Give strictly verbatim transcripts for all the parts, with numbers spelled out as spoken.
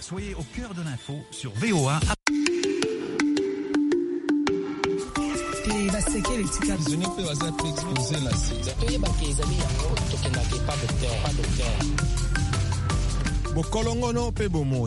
Soyez au cœur de l'info sur V O A. Bokolongono pe bomoi.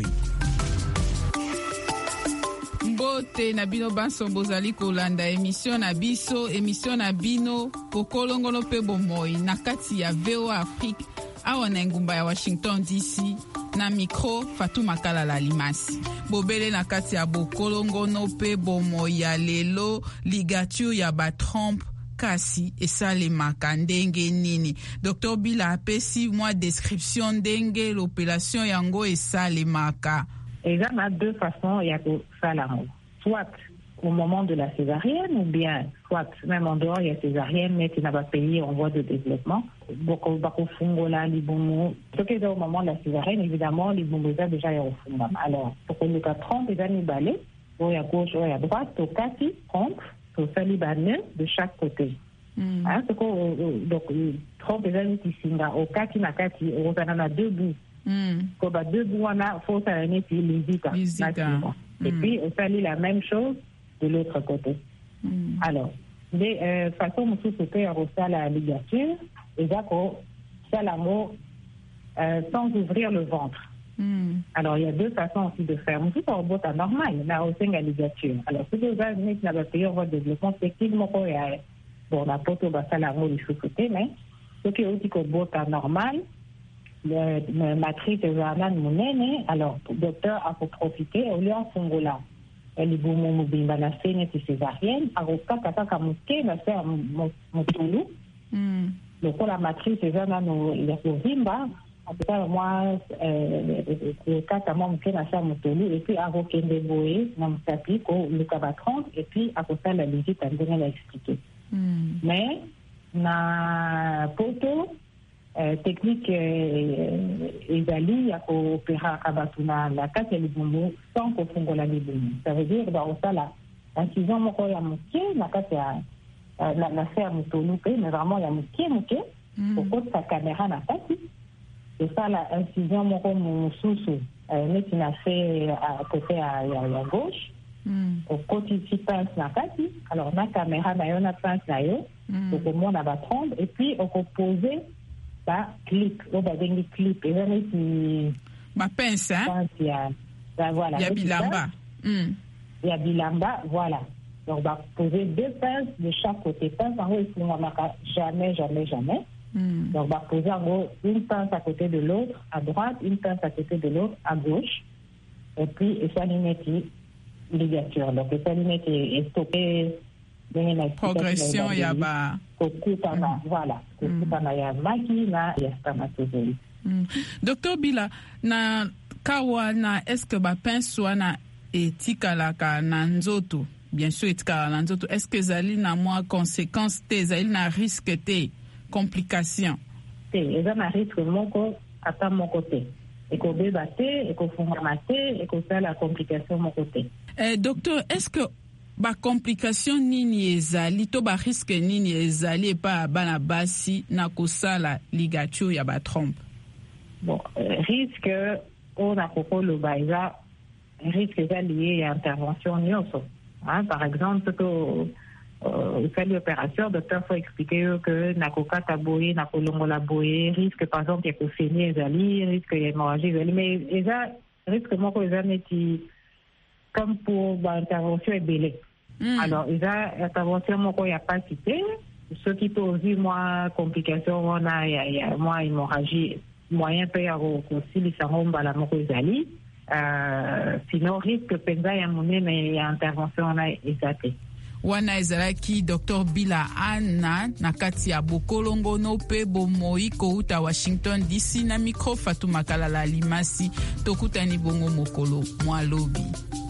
Mbote na bino banso bozali kolanda émission na biso émission na bino bokolongono pe bomoi na kati ya V O A Afrique awa na ngumba ya Washington D C na micro Fatuma Kalala Limasi. Bobele na kati ya bokolongono pe bomoi ya lelo ligature ya ba Trump kasi esalemaka ndenge nini. Docteur Bila apesi mwa description ndenge l'opération yango esalemaka. Il y a deux façons il y a ça là. Soit au moment de la césarienne ou bien soit même en dehors il y a césarienne mais qui n'a pas payé en voie de développement. Beaucoup beaucoup fungola libomo. Ce qui est au moment de la césarienne évidemment les bombosa déjà y au fungam. Alors pour le cas trente des années balais, ou à gauche ou à droite, au kasi trente, au salibaneux de chaque côté. Mm. Hein, c'est que donc trente des années qui singa au kati na kati au a deux bouts. Mm. Comme deux bouts on a faut ça les visita. Et mm. puis on fait la même chose de l'autre côté. Mm. Alors de euh, façon nous souhaiter à la ligature et d'accord ça l'amour euh, sans ouvrir le ventre. Mm. Alors il y a deux façons aussi de faire. Tout en botte normal, mais aussi la ligature. Alors si vous avez n'a pas payé votre développement effectivement quoi bon la photo va ça l'amour du sous-côté mais ce qui est aussi que botte normal le matrice de Zanan Mounene, alors le docteur a pour profiter au lieu en Fongola. Elle est bon mon bimba la scène et césarienne, a roka kata kamuke na faire motulu. Le coup la matrice de Zanan il a pour bimba, en tout cas moi le kata moi muke na faire motulu et puis a rokende boé na mutapi ko le kabatron et puis à côté la visite à donner l'a expliqué. Mais na poto Euh, technique ezali ya koopéra kabatuna la kati ya libumu sans kofungola libumu. Ça veut dire dans ça là incision moko ya muke na kati ya la la faire mutolu pe mais vraiment ya muke muke pour que sa caméra na kati et ça la incision moko mususu neti na fait à côté à ya gauche au côté ci pince na kati alors na caméra na yo na pince na yo pour que moi na va prendre et puis on peut poser ba clip o ba dengi clip et là qui ma pince hein il y a ben voilà il y a bilamba il y a bilamba voilà donc on va poser deux pinces de chaque côté pince en haut il faut jamais jamais jamais mm. donc on va poser en haut une pince à côté de l'autre à droite une pince à côté de l'autre à gauche et puis et ça limite ligature donc ça limite est stoppé progression ya ba kokutana voilà kokutana ya maki na ya spermatozoïde. Docteur Bila na kawa na est-ce que ba pince wana etikalaka na nzoto bien sûr etikala na nzoto est-ce que zali na moi conséquence te zali na risque te complication te eza na risque moko ata moko te ekobeba te ekofungama te ekosala complication moko te. Eh, docteur est-ce que ba complication nini ezali to ba risque nini ezali pa bana basi na kosala ligature ya ba trompe? Bon, euh, risque on a kokolo baïza risque est lié à intervention nyoso. Hein, par exemple que euh, fait l'opération, le docteur faut expliquer que nakoka taboye, nakolongo la boye, risque par exemple qu'il y a saigner ezali, risque il y a hémorragie ezali, mais eza risque moko ezali qui comme pour l'intervention est belée. Mm. Alors, il y a intervention, moi, il n'y a pas quitté. Ce qui peut aussi, moi, complications, on a, il y a, moi, hémorragie, moyen peut y avoir aussi, les sarons, la mokozali. Sinon, risque, penza, il y a monnaie, mais il y a intervention, on a exaté. Wana ezalaki Docteur Bila Anna na kati ya bokolongono pe bomoi kouta Washington D C na micro Fatuma Kalala Limasi tokutani bongo mokolo mwalobi.